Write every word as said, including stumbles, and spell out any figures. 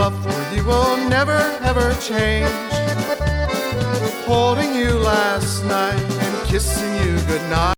love for you will never ever change. Holding you last night and kissing you goodnight.